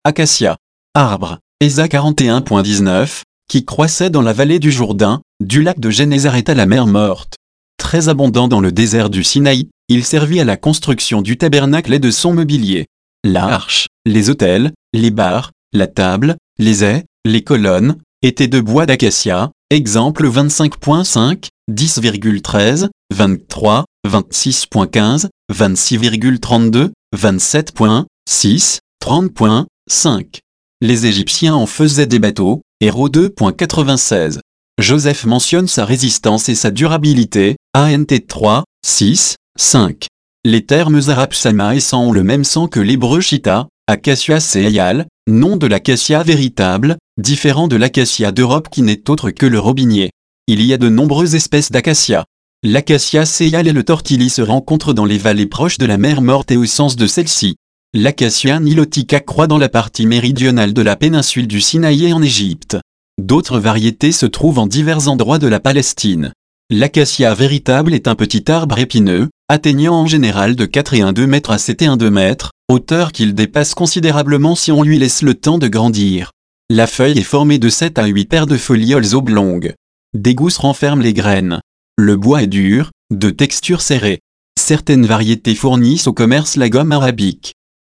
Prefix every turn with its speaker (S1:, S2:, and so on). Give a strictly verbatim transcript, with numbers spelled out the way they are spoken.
S1: Acacia. Arbre. Esa quarante et un point dix-neuf, qui croissait dans la vallée du Jourdain, du lac de Génézareth à la mer Morte. Très abondant dans le désert du Sinaï, il servit à la construction du tabernacle et de son mobilier. La arche, les autels, les barres, la table, les ais, les colonnes, étaient de bois d'acacia, exemple vingt-cinq point cinq, dix virgule treize, vingt-trois, vingt-six point quinze, vingt-six virgule trente-deux, vingt-sept point six, trente point cinq. Les Égyptiens en faisaient des bateaux, Héros deux point quatre-vingt-seize. Joseph mentionne sa résistance et sa durabilité, A N T trois, six, cinq. Les termes arabes sama et san ont le même sens que l'hébreu chita, acacia seyal, nom de l'acacia véritable, différent de l'acacia d'Europe qui n'est autre que le robinier. Il y a de nombreuses espèces d'acacia. L'acacia seyal et le tortili se rencontrent dans les vallées proches de la mer Morte et au sens de celle-ci. L'acacia nilotica croît dans la partie méridionale de la péninsule du Sinaï et en Égypte. D'autres variétés se trouvent en divers endroits de la Palestine. L'acacia véritable est un petit arbre épineux, atteignant en général de quatre et un deux mètres à sept et un deux mètres, hauteur qu'il dépasse considérablement si on lui laisse le temps de grandir. La feuille est formée de sept à huit paires de folioles oblongues. Des gousses renferment les graines. Le bois est dur, de texture serrée. Certaines variétés fournissent au commerce la gomme arabique.